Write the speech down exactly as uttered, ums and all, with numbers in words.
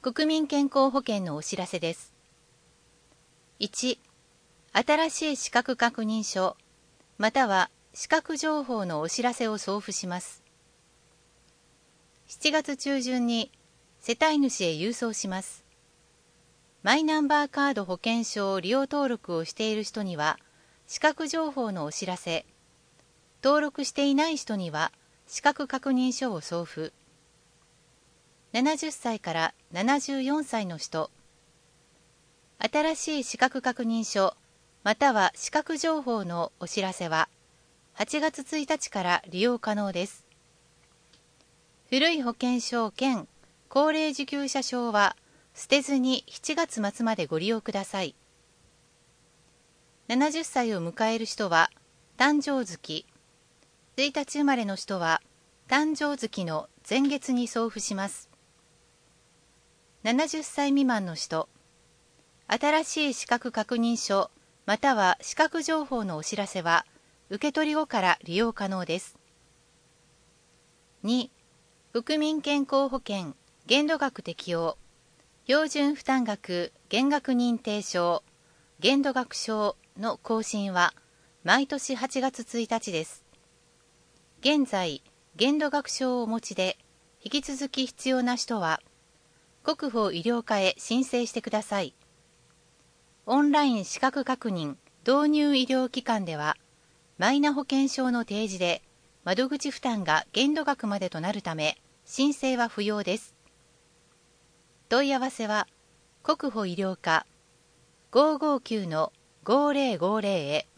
国民健康保険のお知らせです。いち、新しい資格確認書または資格情報のお知らせを送付します。しちがつ中旬に世帯主へ郵送します。マイナンバーカード保険証を利用登録をしている人には資格情報のお知らせ、登録していない人には資格確認書を送付。ななじゅっさいからななじゅうよんさいの人、新しい資格確認書または資格情報のお知らせははちがつついたちから利用可能です。古い保険証兼高齢受給者証は捨てずにしちがつ末までご利用ください。ななじゅっさいを迎える人は誕生月、ついたち生まれの人は誕生月の前月に送付します。ななじゅっさい未満の人、新しい資格確認書または資格情報のお知らせは受け取り後から利用可能です。に、国民健康保険限度額適用、標準負担額減額認定証、限度額証の更新は毎年はちがつついたちです。現在、限度額証をお持ちで引き続き必要な人は国保医療課へ申請してください。オンライン資格確認導入医療機関ではマイナ保険証の提示で窓口負担が限度額までとなるため申請は不要です。問い合わせは国保医療課 ごーごーきゅうのごーぜろごーぜろ へ